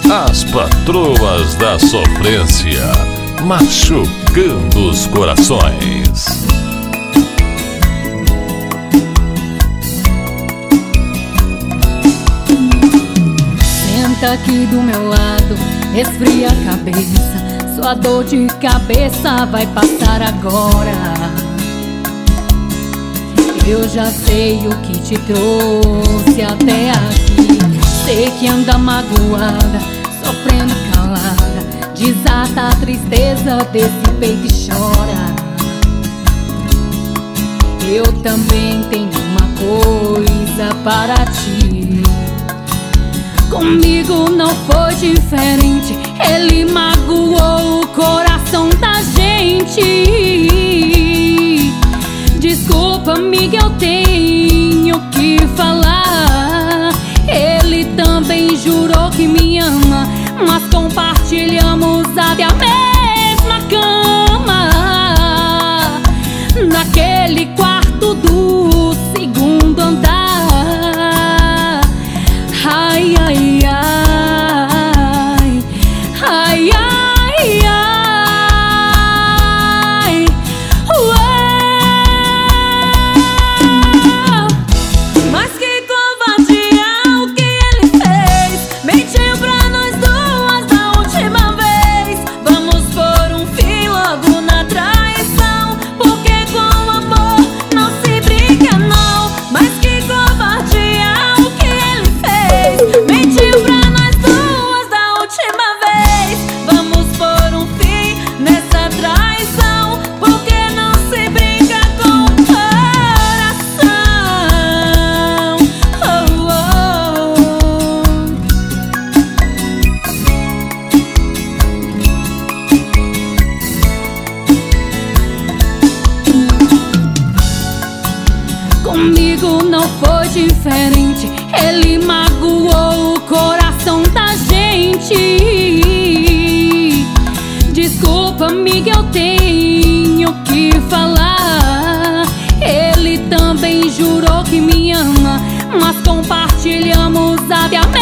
As patroas da sofrência, machucando os corações. Senta aqui do meu lado, esfria a cabeça. Sua dor de cabeça vai passar agora. Eu já sei o que te trouxe até aqui. Sei que anda magoada, sofrendo calada. Desata a tristeza desse peito e chora. Eu também tenho uma coisa para ti. Comigo não foi diferente. Ele magoou o coração da gente. Desculpa, amiga, eu tenho que falar. Ele também jurou que me ama, mas compartilhamos até a mesma cama. Naquele quarto do segundo andar. Ai, ai, ai. Ai, ai, ai. Uau. Mas que covardia o que ele fez. Mentiu pra nós duas da última vez. Vamos pôr um fim logo na traição, porque com amor não se brinca não. Mas que covardia o que ele fez. Mentiu pra nós duas da última vez. Vamos pôr um fim nessa traição, porque não se brinca com o coração. Oh, oh. Comigo não foi diferente. Ele magoou o coração da gente. Desculpa, amiga, eu tenho que falar. Ele também jurou que me ama, mas compartilhamos até a